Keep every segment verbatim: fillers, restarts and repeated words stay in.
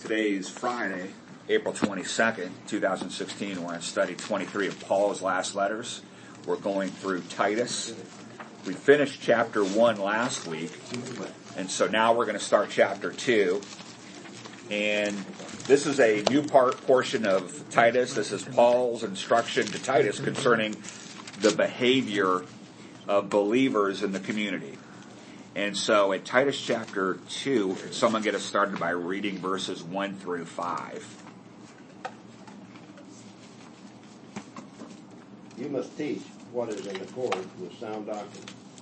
Today's Friday, April twenty-second, twenty sixteen. We're in study twenty-three of Paul's last letters. We're going through Titus. We finished chapter one last week, and so now we're going to start chapter two. And this is a new part portion of Titus. This is Paul's instruction to Titus concerning the behavior of believers in the community. And so at Titus chapter two, can someone get us started by reading verses one through five? You must teach what is in accord with sound doctrine.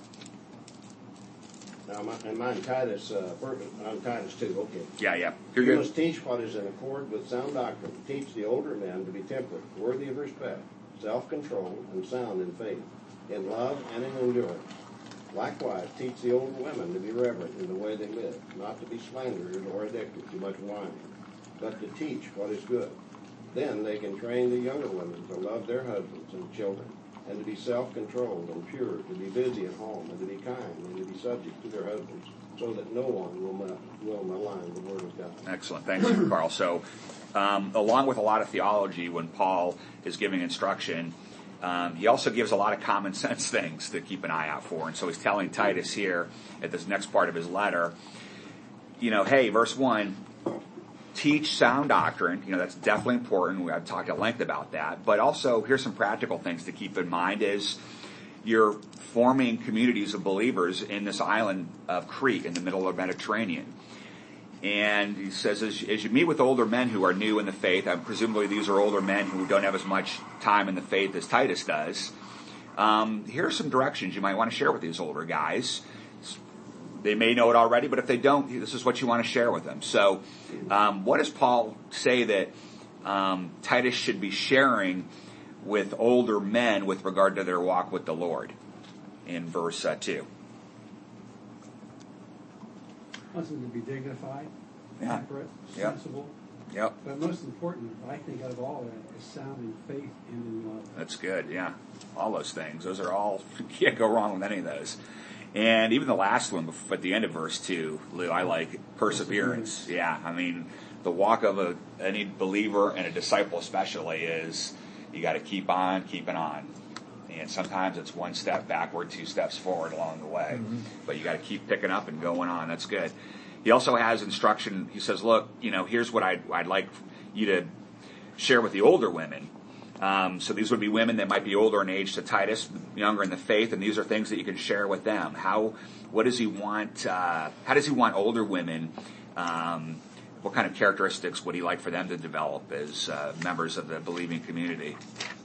Now, am I in Titus, uh, I'm Titus two, okay. Yeah, yeah. You're you good. must teach what is in accord with sound doctrine. Teach the older men to be temperate, worthy of respect, self-controlled, and sound in faith, in love and in endurance. Likewise, teach the older women to be reverent in the way they live, not to be slanderers or addicted to much wine, but to teach what is good. Then they can train the younger women to love their husbands and children, and to be self-controlled and pure, to be busy at home, and to be kind, and to be subject to their husbands, so that no one will, ma- will malign the word of God. Excellent. Thanks, Carl. So, um, along with a lot of theology, when Paul is giving instruction, Um, he also gives a lot of common sense things to keep an eye out for. And so he's telling Titus here at this next part of his letter, you know, hey, verse one, teach sound doctrine. You know, that's definitely important. I've talked at length about that. But also, here's some practical things to keep in mind is you're forming communities of believers in this island of Crete in the middle of the Mediterranean. And he says, as, as you meet with older men who are new in the faith, and presumably these are older men who don't have as much time in the faith as Titus does, um, here are some directions you might want to share with these older guys. They may know it already, but if they don't, this is what you want to share with them. So um, what does Paul say that um, Titus should be sharing with older men with regard to their walk with the Lord in verse uh, two? Wants them to be dignified, Yeah. temperate, Yep. sensible. Yep. But most important, I think, out of all that, is sound in faith and in love. That's good, yeah. All those things. Those are all, you can't go wrong with any of those. And even the last one, at the end of verse two, Lou, I like perseverance. perseverance. Yeah, I mean, the walk of a, any believer and a disciple especially is you got to keep on keeping on. And sometimes it's one step backward, two steps forward along the way. Mm-hmm. But you got to keep picking up and going on. That's good. He also has instruction. He says, look, you know, here's what I'd, I'd like you to share with the older women. Um, so these would be women that might be older in age to Titus, younger in the faith, and these are things that you can share with them. How, what does he want, uh, how does he want older women, um, what kind of characteristics would he like for them to develop as uh, members of the believing community?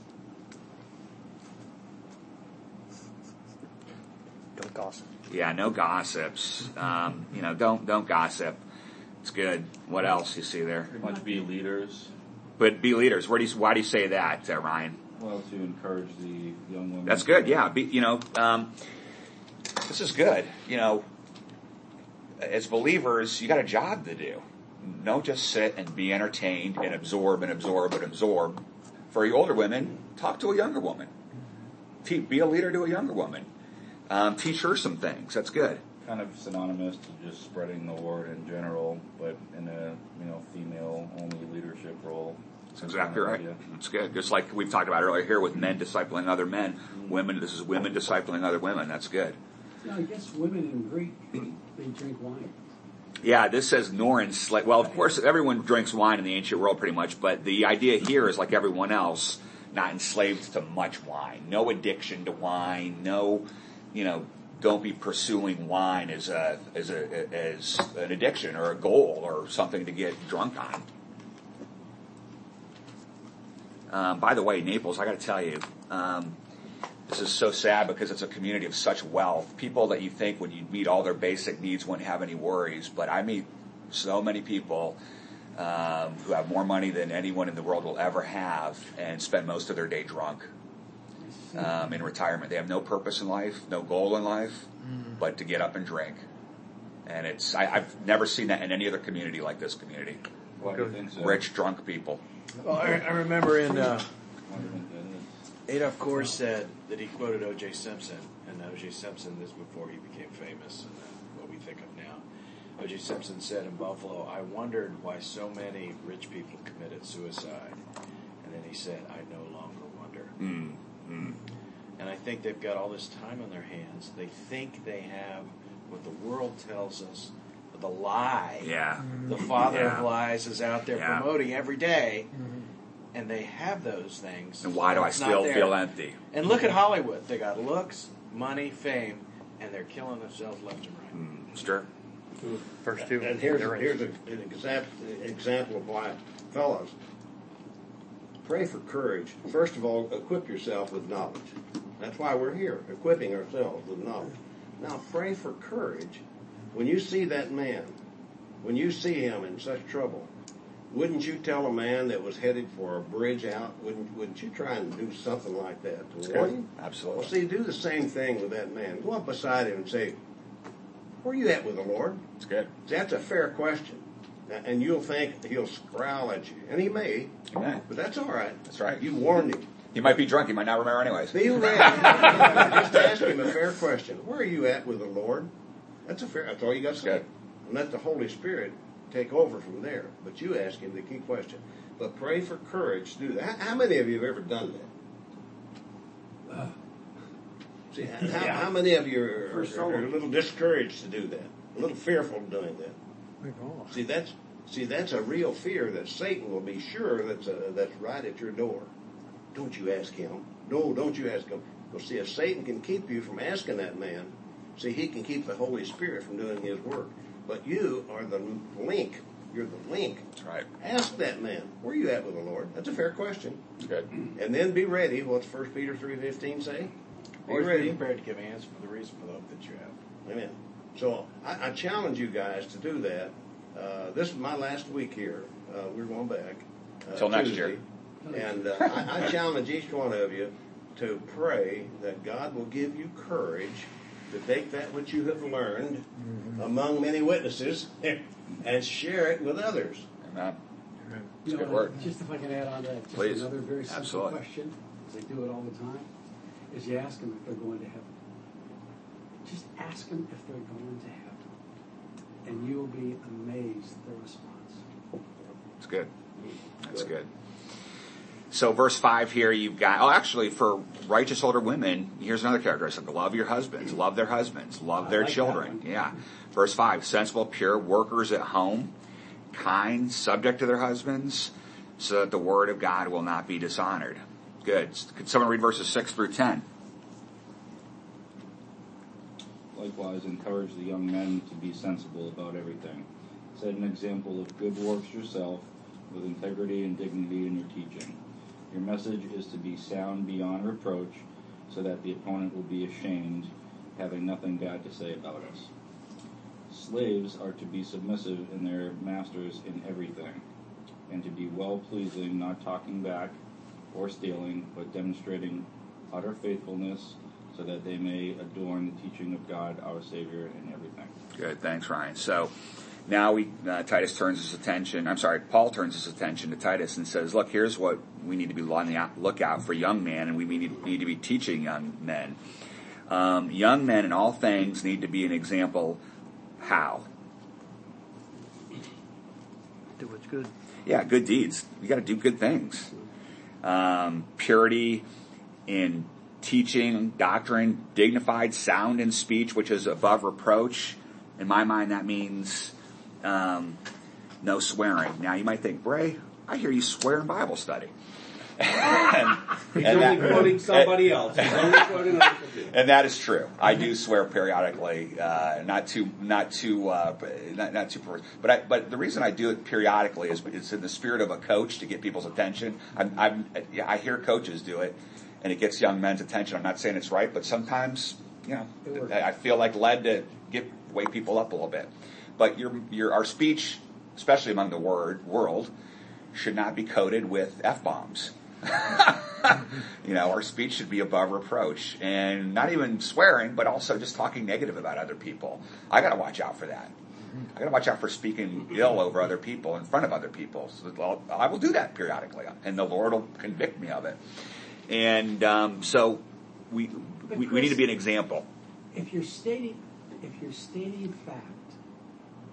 Don't gossip. Yeah, no gossips. Um, you know, don't don't gossip. It's good. What else you see there? Pretty much be leaders. But be leaders. Where do you, why do you say that, uh, Ryan? Well, to encourage the young women. That's good. Yeah. Be, you know, um, this is good. You know, as believers, you got a job to do. Don't just sit and be entertained and absorb and absorb and absorb. For you older women, talk to a younger woman. Be a leader to a younger woman. Um, teach her some things. That's good. Kind of synonymous to just spreading the word in general, but in a you know female-only leadership role. That's exactly right. That's good. Just like we've talked about earlier here with men discipling other men, mm-hmm. women. This is women discipling other women. That's good. Yeah, I guess women in Greek they drink wine. Yeah, this says nor enslaved. Well, of course, everyone drinks wine in the ancient world, pretty much. But the idea here is like everyone else, not enslaved to much wine. No addiction to wine. No. You know, don't be pursuing wine as a as a as an addiction or a goal or something to get drunk on. Um, by the way, Naples, I got to tell you, um, this is so sad because it's a community of such wealth. People that you think when you meet all their basic needs wouldn't have any worries, but I meet so many people um, who have more money than anyone in the world will ever have and spend most of their day drunk. Um, in retirement. They have no purpose in life, no goal in life, mm. but to get up and drink. And it's, I, I've never seen that in any other community like this community. Why do you think so? Rich, drunk people. Well, I, I remember in, uh, Adolf Kors said that he quoted O J Simpson, and O J Simpson, this before he became famous, and uh, what we think of now. O J Simpson said in Buffalo, I wondered why so many rich people committed suicide. And then he said, I no longer wonder. Mm, mm. And I think they've got all this time on their hands. They think they have what the world tells us, the lie. Yeah. The father Yeah. of lies is out there Yeah. promoting every day. And they have those things. And why do I It's not still there. feel empty? And look at Hollywood. They got looks, money, fame, and they're killing themselves left and right. Mm, sure. First two. And here's, they're in. here's a, an example, example of why, fellas, pray for courage. First of all, equip yourself with knowledge. That's why we're here, equipping ourselves with knowledge. Now, pray for courage. When you see that man, when you see him in such trouble, wouldn't you tell a man that was headed for a bridge out, wouldn't, wouldn't you try and do something like that to warn him? Absolutely. Well, see, do the same thing with that man. Go up beside him and say, where are you at with the Lord? It's good. See, that's a fair question. And you'll think he'll growl at you. And he may. Amen. But that's all right. That's right. You warned him. He might be drunk. He might not remember anyways. Be ready. Just ask him a fair question. Where are you at with the Lord? That's a fair. That's all you got to say. Good. And let the Holy Spirit take over from there. But you ask him the key question. But pray for courage to do that. How, how many of you have ever done that? Uh, See, how, how many of you are, are, are a little discouraged to do that? A little fearful of doing that? We've all. See, that's see, that's a real fear that Satan will be sure that's a, that's right at your door. Don't you ask him. No, don't you ask him. Well, see, if Satan can keep you from asking that man, see, he can keep the Holy Spirit from doing his work. But you are the link. You're the link. That's right. Ask that man, where are you at with the Lord? That's a fair question. Good. And then be ready. What's First Peter three fifteen say? Be Always be ready. prepared to give answer for the reason for the hope that you have. Amen. So I, I challenge you guys to do that. Uh, this is my last week here. Uh, we're going back. Uh, Till next Tuesday. year. And uh, I, I challenge each one of you to pray that God will give you courage to take that which you have learned mm-hmm. among many witnesses and share it with others. Amen. You Good know, word. just if I can add on that, just Please. another very simple Absolutely. question, because I do it all the time, is you ask them if they're going to heaven. Just ask them if they're going to heaven, and you will be amazed at their response. That's good. That's good. So verse five here, you've got, oh, actually, for righteous older women, here's another characteristic. Love your husbands. Love their husbands. Love I their like children. that one. Yeah. Verse five, sensible, pure, workers at home, kind, subject to their husbands, so that the word of God will not be dishonored. Good. Could someone read verses six through ten? Likewise, encourage the young men to be sensible about everything. Set an example of good works yourself, with integrity and dignity in your teaching. Your message is to be sound beyond reproach, so that the opponent will be ashamed, having nothing bad to say about us. Slaves are to be submissive in their masters in everything, and to be well-pleasing, not talking back or stealing, but demonstrating utter faithfulness, so that they may adorn the teaching of God, our Savior, in everything. Good. Thanks, Ryan. So now we uh, Titus turns his attention, I'm sorry, Paul turns his attention to Titus and says, look, here's what we need to be on the lookout for young men, and we need, need to be teaching young men. Um, young men in all things need to be an example. How? Do what's good. Yeah, good deeds. You got to do good things. Um, purity in teaching, doctrine, dignified, sound in speech, which is above reproach. In my mind, that means um, no swearing. Now, you might think, Bray, I hear you swear in Bible study. and, He's and only that, quoting somebody else. He's only quoting other people. and that is true. I do swear periodically, uh, not too, not too, uh, not, not too. But I, but the reason I do it periodically is it's in the spirit of a coach to get people's attention. I'm, I'm, I hear coaches do it, and it gets young men's attention. I'm not saying it's right, but sometimes, you know, I feel like led to get wake people up a little bit. But your your our speech, especially among the word world, should not be coated with F-bombs. You know, our speech should be above reproach, and not even swearing, but also just talking negative about other people. I got to watch out for that. I got to watch out for speaking ill over other people in front of other people. So I'll, I will do that periodically, and the Lord will convict me of it. And um, so we, we we need to be an example. If you're stating, if you're stating fact,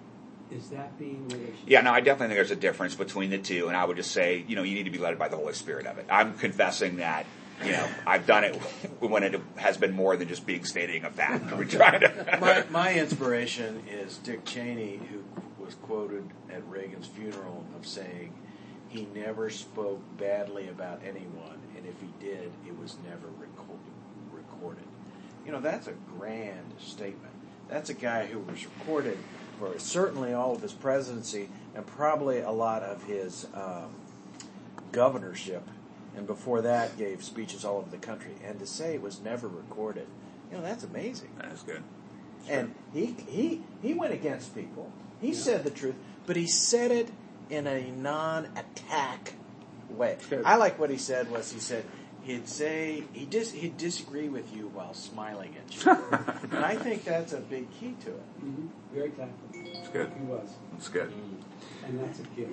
Is that being relational? Yeah, no, I definitely think there's a difference between the two, and I would just say, you know, you need to be led by the Holy Spirit of it. I'm confessing that, you know, I've done it when it has been more than just being stating a fact. We're trying to. my, my inspiration is Dick Cheney, who was quoted at Reagan's funeral of saying he never spoke badly about anyone, and if he did, it was never record, recorded. You know, that's a grand statement. That's a guy who was recorded for certainly all of his presidency and probably a lot of his um, governorship, and before that gave speeches all over the country. And to say it was never recorded, you know, that's amazing. That's good. And he he he went against people. He yeah. said the truth, but he said it in a non-attack way. Good. I like what he said was he said he'd say he dis, he'd disagree with you while smiling at you, and I think that's a big key to it. Mm-hmm. Very tactful. It's good. He was. It's good. And that's a gift.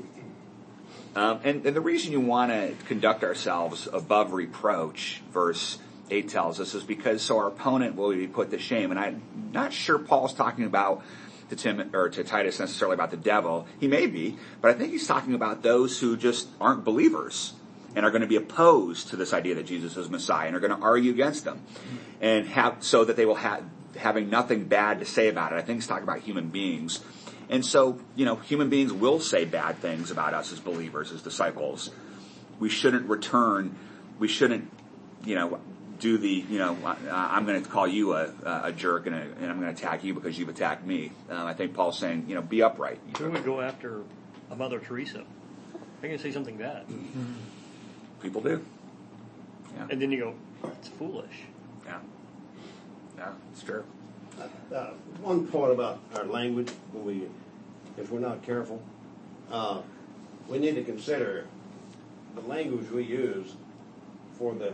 Um, and, and the reason you want to conduct ourselves above reproach, verse eight tells us, is because so our opponent will be put to shame. And I'm not sure Paul's talking about to Tim or to Titus necessarily about the devil. He may be, but I think he's talking about those who just aren't believers and are going to be opposed to this idea that Jesus is Messiah and are going to argue against them, and have so that they will have having nothing bad to say about it. I think he's talking about human beings. And so, you know, human beings will say bad things about us as believers, as disciples. We shouldn't return, we shouldn't, you know, do the, you know, uh, I'm going to call you a, a jerk and, a, and I'm going to attack you because you've attacked me. Um, I think Paul's saying, you know, be upright. When we go after a Mother Teresa, they're going to say something bad. People do. Yeah. And then you go, it's foolish. Yeah. Yeah, it's true. Uh, one point about our language, when we, if we're not careful, uh, we need to consider the language we use for the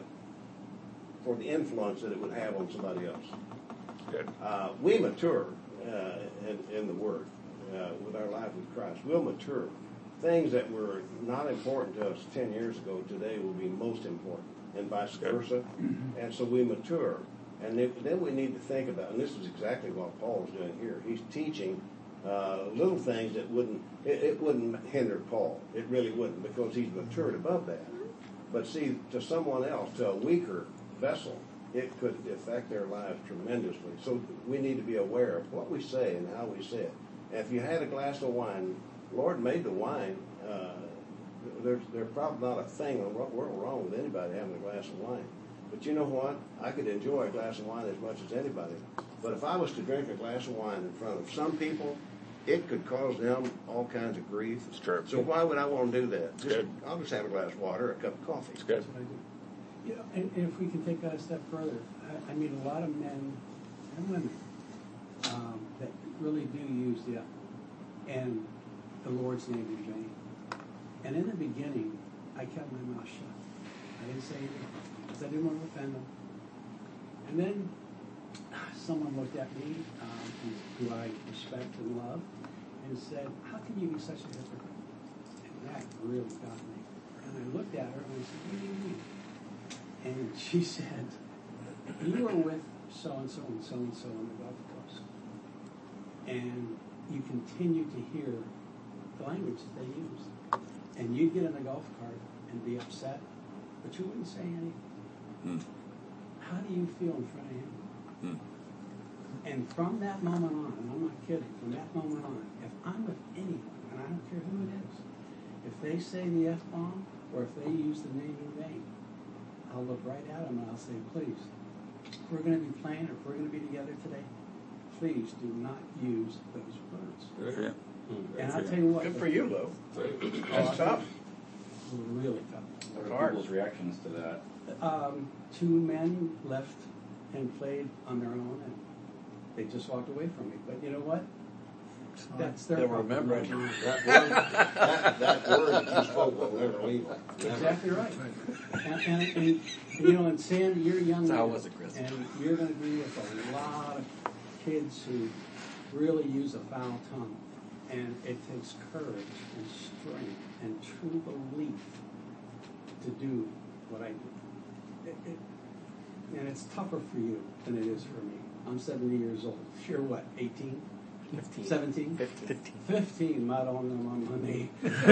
for the influence that it would have on somebody else. Good. Uh, we mature uh, in, in the Word uh, with our life with Christ. We'll mature. Things that were not important to us ten years ago today will be most important, and vice versa. And so we mature. And then we need to think about, and this is exactly what Paul is doing here. He's teaching uh, little things that wouldn't, it, it wouldn't hinder Paul. It really wouldn't, because he's matured above that. But see, to someone else, to a weaker vessel, it could affect their lives tremendously. So we need to be aware of what we say and how we say it. And if you had a glass of wine, Lord made the wine. Uh, there's, there's probably not a thing in the world wrong with anybody having a glass of wine. But you know what? I could enjoy a glass of wine as much as anybody. But if I was to drink a glass of wine in front of some people, it could cause them all kinds of grief. It's true. So why would I want to do that? It's Just, good. I'll just have a glass of water or a cup of coffee. It's good. That's what I do. You know, and, and if we can take that a step further, I, I meet a lot of men and women um, that really do use the and the Lord's name in vain. And in the beginning, I kept my mouth shut. I didn't say anything because I didn't want to offend them. And then someone looked at me, um, who, who I respect and love, and said, "How can you be such a hypocrite?" And that really got me. And I looked at her and I said, "What do you mean?" And she said, "You were with so-and-so and so-and-so on the Gulf Coast. And you continue to hear the language that they use. And you'd get in a golf cart and be upset, but you wouldn't say anything. Mm. How do you feel in front of him?" Mm. And from that moment on, and I'm not kidding, from that moment on, if I'm with anyone, and I don't care who it is, if they say the F-bomb or if they use the name in vain, I'll look right at them and I'll say, "Please, if we're going to be playing or if we're going to be together today, please do not use those words." Good for you. And I'll tell you what. Good for you, Lou. That's tough. Really tough. What are people's reactions to that? Um, two men left and played on their own, and they just walked away from me. But you know what? That's their They'll problem. remember it. That word, that, that word that you spoke will never leave them. Exactly right. And, and, and you know, and Sam, you're a young That's how man, it was at Christmas. and you're going to be with a lot of kids who really use a foul tongue, and it takes courage and strength and true belief to do what I do. It, it, and it's tougher for you than it is for me. I'm seventy years old. You're what, eighteen? Fifteen. Seventeen? Fifteen. Fifteen, Madonna Mamma.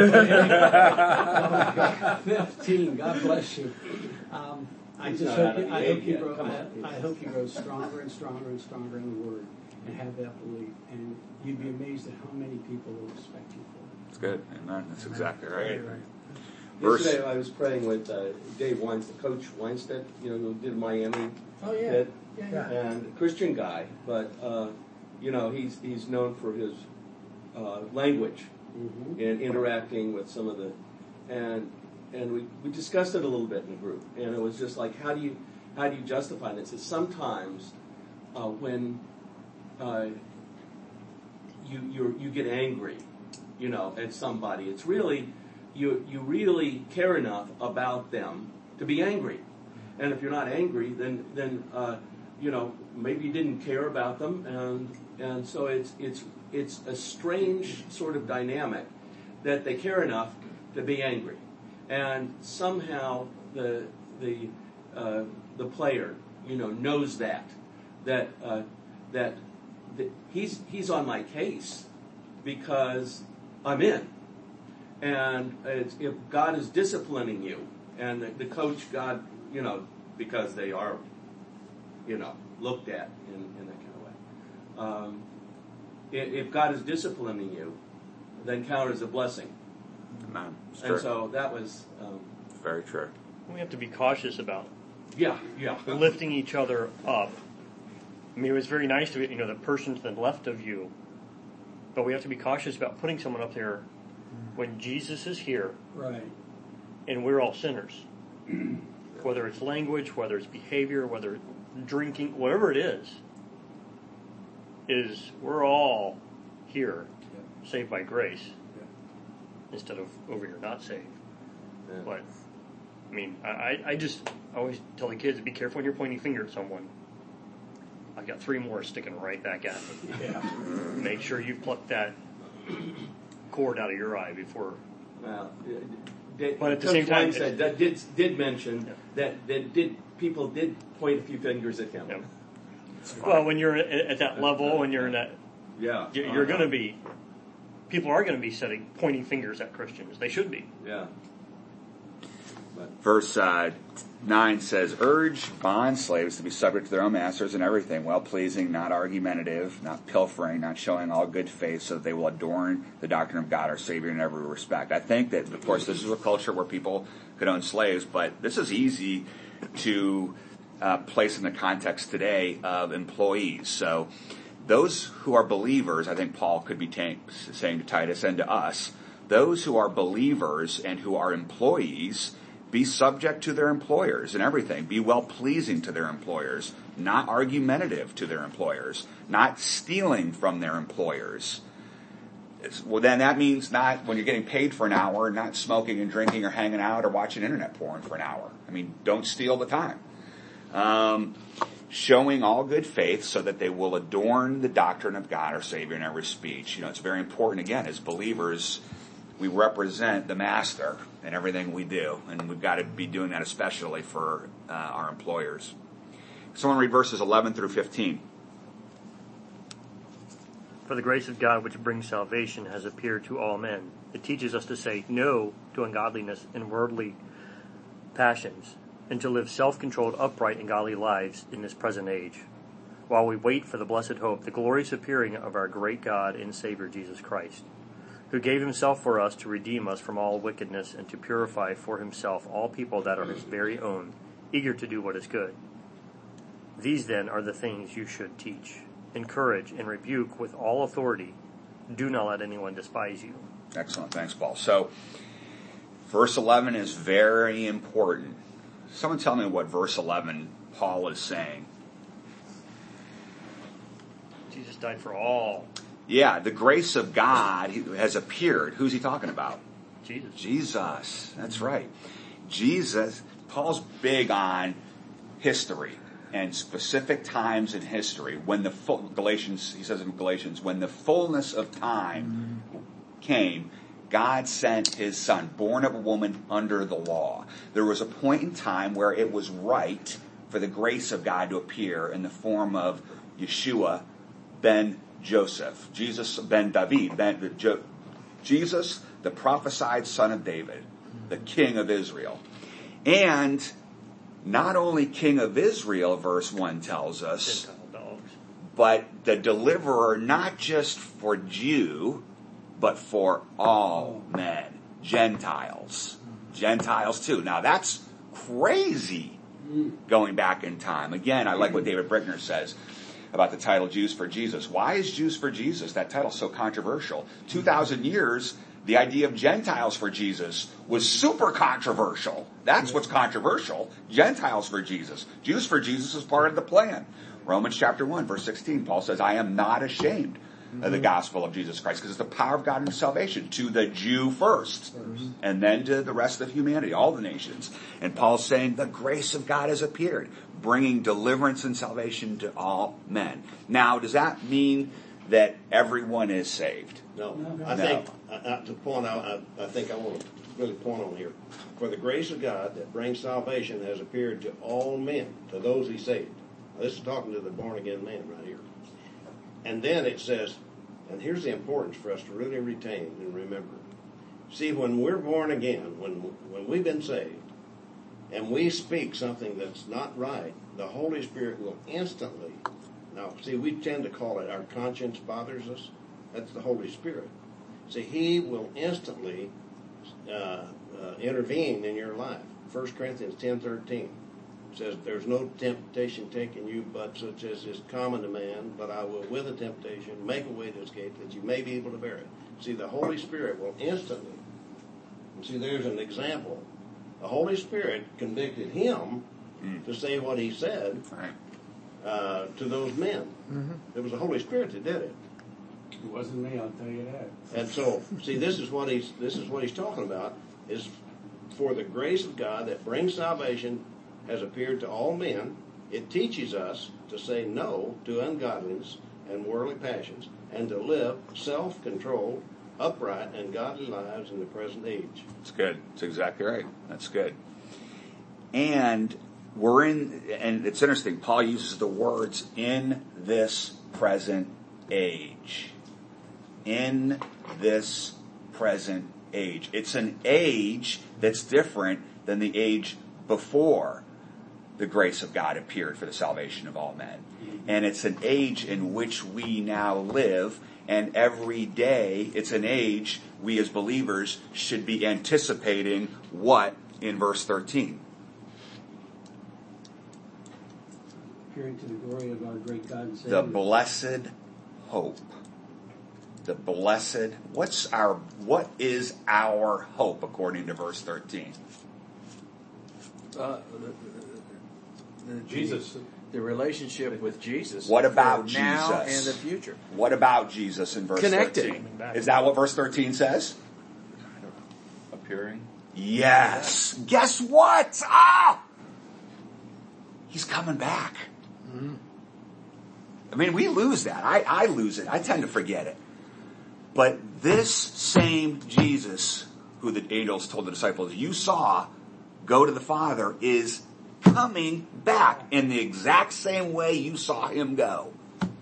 Fifteen, God bless you. Um, I He's just not hope, out of you, the I, egg hope you yet. grow, Come I, on. I hope you grow stronger and stronger and stronger in the Word and have that belief. And you'd be amazed at how many people will respect you for it. It's good. Amen. That's exactly right. Right. Verse- Yesterday I was praying with uh, Dave Weinstead, Coach Weinstead, you know, who did Miami. Oh, yeah. Did, Yeah, yeah. and a Christian guy, but uh, you know, he's he's known for his uh, language Mm-hmm. and interacting with some of the, and and we, we discussed it a little bit in the group, and it was just like, how do you how do you justify this? It's sometimes uh, when uh, you you you get angry, you know, at somebody, it's really you you really care enough about them to be angry, and if you're not angry, then then uh, you know, maybe you didn't care about them, and and so it's it's it's a strange sort of dynamic that they care enough to be angry, and somehow the the uh, the player, you know, knows that that uh, that that he's he's on my case because I'm in, and it's, if God is disciplining you, and the, the coach, God, you know, because they are, you know, looked at in, in that kind of way. Um, if, if God is disciplining you, then count it as a blessing. Amen. It's And true. so that was, um, Very true. We have to be cautious about yeah, yeah. lifting each other up. I mean, it was very nice to be, you know, the person to the left of you, but we have to be cautious about putting someone up there when Jesus is here Right. and we're all sinners. Whether it's language, whether it's behavior, whether it's drinking, whatever it is, is we're all here, saved by grace, instead of over here not saved. Yeah. But, I mean, I, I- I just always tell the kids, be careful when you're pointing a finger at someone. I got three more sticking right back at me. Yeah. Make sure you pluck that cord out of your eye before. Well, uh, did, But at the Coach same time, Wine said that did did mention Yeah. that that did people did point a few fingers at him. You know, well, when you're at, at that level, when you're in that, Yeah, you're, you're going to be. People are going to be setting pointing fingers at Christians. They should be. Yeah. But Verse uh, nine says, urge bond slaves to be subject to their own masters in everything, well-pleasing, not argumentative, not pilfering, not showing all good faith, so that they will adorn the doctrine of God, our Savior, in every respect. I think that, of course, this is a culture where people could own slaves, but this is easy to uh, place in the context today of employees. So those who are believers, I think Paul could be ta- saying to Titus and to us, those who are believers and who are employees, be subject to their employers and everything. Be well-pleasing to their employers, not argumentative to their employers, not stealing from their employers. It's, well, then that means not, when you're getting paid for an hour, not smoking and drinking or hanging out or watching internet porn for an hour. I mean, don't steal the time. Um, showing all good faith so that they will adorn the doctrine of God, our Savior, in every speech. You know, it's very important, again, as believers, we represent the master in everything we do, and we've got to be doing that especially for uh, our employers. Someone read verses eleven through fifteen. For the grace of God which brings salvation has appeared to all men. It teaches us to say no to ungodliness and worldly passions, and to live self-controlled, upright, and godly lives in this present age, while we wait for the blessed hope, the glorious appearing of our great God and Savior Jesus Christ, who gave himself for us to redeem us from all wickedness and to purify for himself all people that are his very own, eager to do what is good. These then are the things you should teach, encourage, and rebuke with all authority. Do not let anyone despise you. Excellent. Thanks, Paul. So, verse eleven is very important. Someone tell me what verse eleven Paul is saying. Jesus died for all. Yeah, the grace of God has appeared. Who's he talking about? Jesus. Jesus. That's right. Jesus, Paul's big on history and specific times in history. When the full, Galatians, he says in Galatians, when the fullness of time came, God sent his son, born of a woman under the law. There was a point in time where it was right for the grace of God to appear in the form of Yeshua, ben Joseph, Jesus ben David, ben, the, jo, Jesus, the prophesied son of David, the king of Israel. And not only king of Israel, verse one tells us, but the deliverer not just for Jew, but for all men, Gentiles. Gentiles too. Now that's crazy going back in time. Again, I like what David Brickner says about the title Jews for Jesus. Why is Jews for Jesus? That title's so controversial. two thousand years, the idea of Gentiles for Jesus was super controversial. That's what's controversial. Gentiles for Jesus. Jews for Jesus is part of the plan. Romans chapter one, verse sixteen, Paul says, I am not ashamed of the gospel of Jesus Christ, because it's the power of God in salvation to the Jew first, and then to the rest of humanity, all the nations. And Paul's saying the grace of God has appeared, bringing deliverance and salvation to all men. Now, does that mean that everyone is saved? No. No. I No. think, uh, uh, to point out, I, I think I want to really point on here. For the grace of God that brings salvation has appeared to all men, to those he saved. Now, this is talking to the born-again man right here. And then it says, and here's the importance for us to really retain and remember. See, when we're born again, when when we've been saved, and we speak something that's not right, the Holy Spirit will instantly, now, see, we tend to call it our conscience bothers us. That's the Holy Spirit. See, He will instantly uh, uh, intervene in your life. First Corinthians ten thirteen says, there's no temptation taken you but such as is common to man, but I will with a temptation make a way to escape that you may be able to bear it. See, the Holy Spirit will instantly, see, there's an example. The Holy Spirit convicted him mm. to say what he said uh, to those men. Mm-hmm. It was the Holy Spirit that did it. It wasn't me, I'll tell you that. And so, see, this is what he's this is what he's talking about, is for the grace of God that brings salvation has appeared to all men. It teaches us to say no to ungodliness and worldly passions, and to live self-controlled, upright, and godly lives in the present age. That's good. That's exactly right. That's good. And we're in, and it's interesting, Paul uses the words, in this present age. In this present age. It's an age that's different than the age before the grace of God appeared for the salvation of all men. And it's an age in which we now live, and every day it's an age we as believers should be anticipating what in verse thirteen? Appearing to the glory of our great God and Savior. The blessed hope. The blessed, what's our, what is our hope according to verse thirteen? Uh, the, the, the, Jesus. The relationship with Jesus. What about for now Jesus? and the future. What about Jesus in verse Connected. thirteen? Is that what verse thirteen says? Appearing? Yes. Guess what? Ah! He's coming back. Mm-hmm. I mean, we lose that. I, I lose it. I tend to forget it. But this same Jesus, who the angels told the disciples, you saw go to the Father, is coming back in the exact same way you saw him go.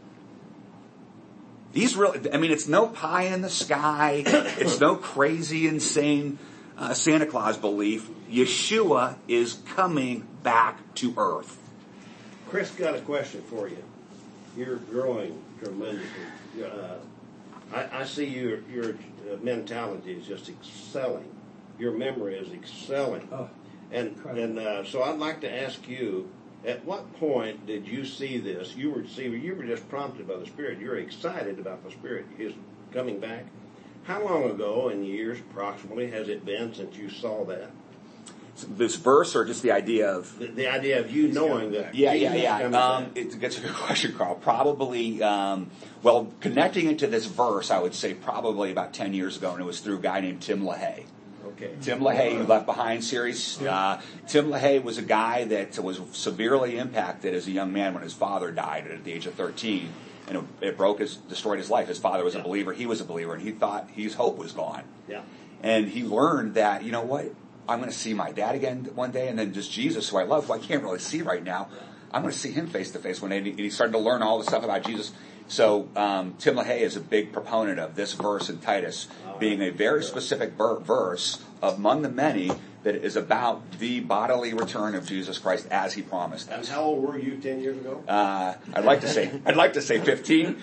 He's really, I mean, it's no pie in the sky. It's no crazy, insane uh, Santa Claus belief. Yeshua is coming back to earth. Chris, got a question for you. You're growing tremendously. Uh, I, I see your your mentality is just excelling. Your memory is excelling. Oh, and and uh, so I'd like to ask you, at what point did you see this? You were see you were just prompted by the Spirit. You're excited about the Spirit His coming back. How long ago, in years approximately, has it been since you saw that? This verse, or just the idea of The, the idea of you knowing that. yeah, Jesus yeah, is yeah. coming Um, back. it's, it's a good question, Carl. Probably, um, well, connecting it to this verse, I would say probably about ten years ago, and it was through a guy named Tim LaHaye. Okay. Tim LaHaye, who Left Behind series. Uh, Tim LaHaye was a guy that was severely impacted as a young man when his father died at the age of thirteen. And it, it broke his, destroyed his life. His father was a believer. He was a believer. And he thought his hope was gone. Yeah. And he learned that, you know what? I'm going to see my dad again one day. And then just Jesus, who I love, who I can't really see right now. I'm going to see him face to face one day. And he started to learn all the stuff about Jesus. So um, Tim LaHaye is a big proponent of this verse in Titus being a very specific ver- verse among the many that is about the bodily return of Jesus Christ as he promised And us. how old were you ten years ago? Uh, I'd like to say I'd like to say fifteen.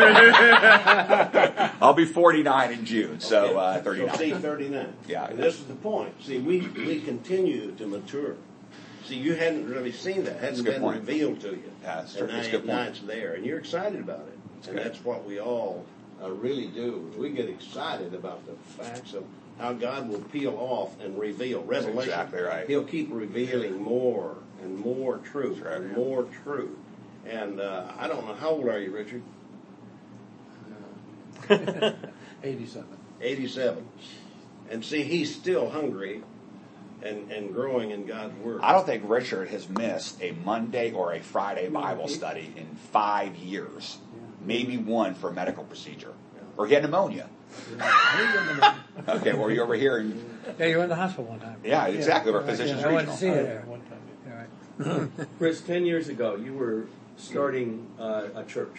I'll be forty-nine in June, so uh, thirty-nine. So see, thirty-nine. Yeah. And this is the point. See, we, we continue to mature. See, you hadn't really seen that. Hadn't a good been point. revealed to you. Yeah, that's And true. now, That's a good now point. it's there, and you're excited about it. and good. that's what we all uh, really do. We get excited about the facts of how God will peel off and reveal. Revelation. exactly right. He'll keep revealing more and more truth That's right, and yeah. more truth. And uh, I don't know, how old are you, Richard? eighty-seven. eighty-seven. And see, he's still hungry and, and growing in God's Word. I don't think Richard has missed a Monday or a Friday Bible study in five years. Maybe one for a medical procedure. Or he had pneumonia. Okay, well, you're over here. And, Yeah, you were in the hospital one time. yeah, exactly. Our Yeah, physician's I went regional. to see Oh, you yeah, there. one time. All right. Chris, ten years ago, you were starting uh, a church.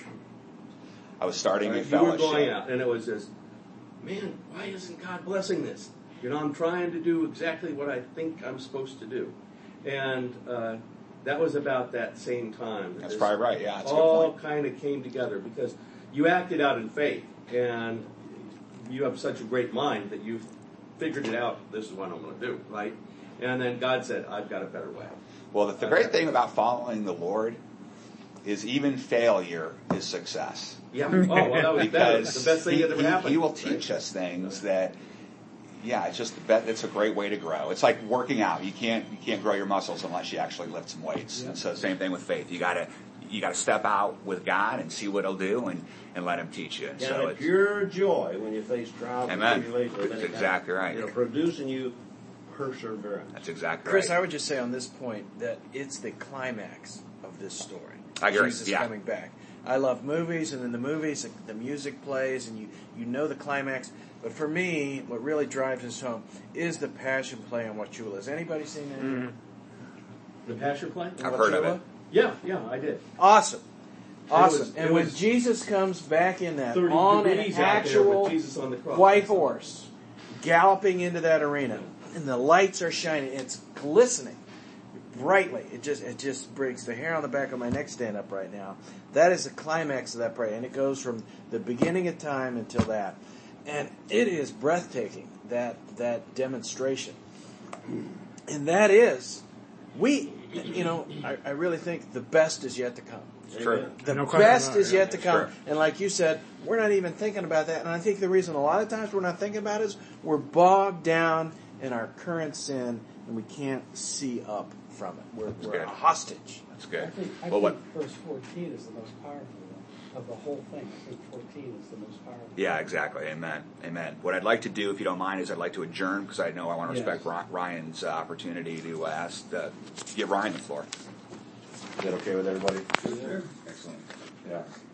I was starting a you were fellowship. going out, and it was just, man, why isn't God blessing this? You know, I'm trying to do exactly what I think I'm supposed to do. And uh, that was about that same time. That's This probably right. Yeah, that's a good all point. kind of came together because you acted out in faith, and you have such a great mind that you figured it out. This is what I'm going to do, right? And then God said, "I've got a better way." Well, the, the great thing about following the Lord is even failure is success. Yeah. Oh, well, that was better. Because The best thing he, that ever he- happened. he will right? teach us things that, yeah, it's just the bet. It's a great way to grow. It's like working out. You can't you can't grow your muscles unless you actually lift some weights. Yeah. And so same thing with faith. You gotta you gotta step out with God and see what He'll do and, and let Him teach you. And And so a it's pure joy when you face trials Amen. and tribulations. of That's any kind. exactly right. It'll produce in you perseverance. that's exactly Chris, right. I would just say on this point that it's the climax of this story. I agree, Jesus yeah. coming back. I love movies, and in the movies, the music plays, and you, you know the climax. But for me, what really drives us home is the passion play on Wauchula. Has anybody seen that? Mm-hmm. The Passion Play? I've heard of Wauchula? it. Yeah, yeah, I did. Awesome. Awesome. was- and it when was Jesus comes back in that thirty on an degrees out there actual with Jesus on the cross. white horse galloping into that arena, and the lights are shining, it's glistening brightly. It just it just breaks the hair on the back of my neck stand up right now. That is the climax of that prayer, and it goes from the beginning of time until that, and it is breathtaking, that that demonstration. And that is, we, you know, I, I really think the best is yet to come. It's true. The No question best about it, is yeah. yet to come. Sure. And like you said, we're not even thinking about that. And I think the reason a lot of times we're not thinking about it is we're bogged down in our current sin and we can't see up from it. We're, we're good. a hostage. That's I good. think, I Well, what? think verse fourteen is the most powerful though, of the whole thing. I think fourteen is the most powerful. Yeah, exactly. Amen. Amen. What I'd like to do, if you don't mind, is I'd like to adjourn because I know I want to Yes. respect Ry- Ryan's uh, opportunity to ask, uh, give Ryan the floor. Is that okay with everybody? Excellent. Yeah.